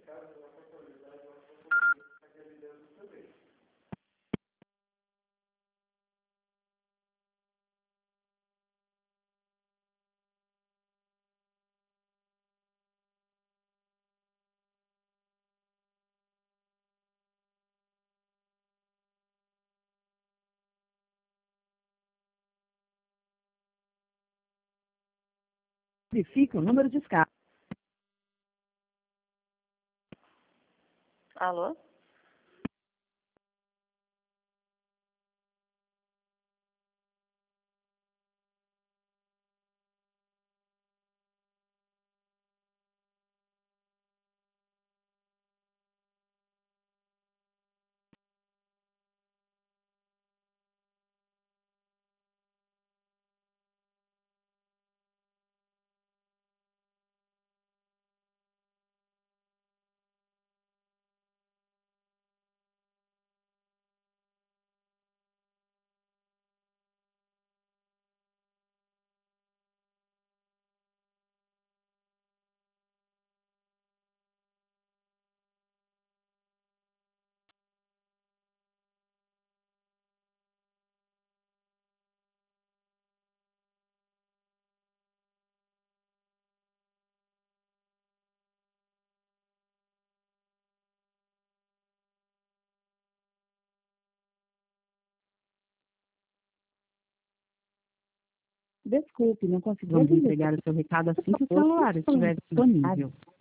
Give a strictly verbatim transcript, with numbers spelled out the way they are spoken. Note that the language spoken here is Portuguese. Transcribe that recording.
Verifique o número de escala. Alô? Desculpe, não conseguimos entregar o seu recado assim que o celular estiver disponível.